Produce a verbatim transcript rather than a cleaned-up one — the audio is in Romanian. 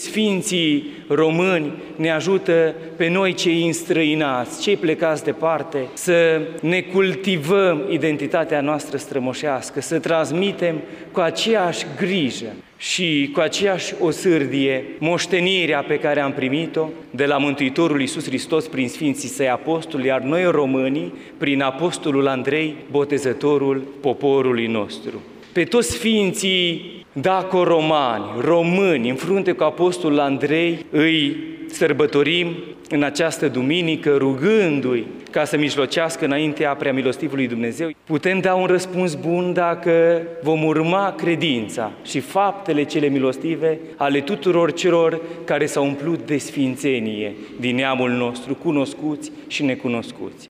Sfinții români ne ajută pe noi cei înstrăinați, cei plecați departe, să ne cultivăm identitatea noastră strămoșească, să transmitem cu aceeași grijă și cu aceeași osârdie moștenirea pe care am primit-o de la Mântuitorul Iisus Hristos prin Sfinții Săi Apostoli, iar noi românii prin Apostolul Andrei, botezătorul poporului nostru. Pe toți Sfinții daco-romani, români, în frunte cu Apostolul Andrei, îi sărbătorim în această duminică, rugându-i ca să mijlocească înaintea Preamilostivului Dumnezeu. Putem da un răspuns bun dacă vom urma credința și faptele cele milostive ale tuturor celor care s-au umplut de sfințenie din neamul nostru, cunoscuți și necunoscuți.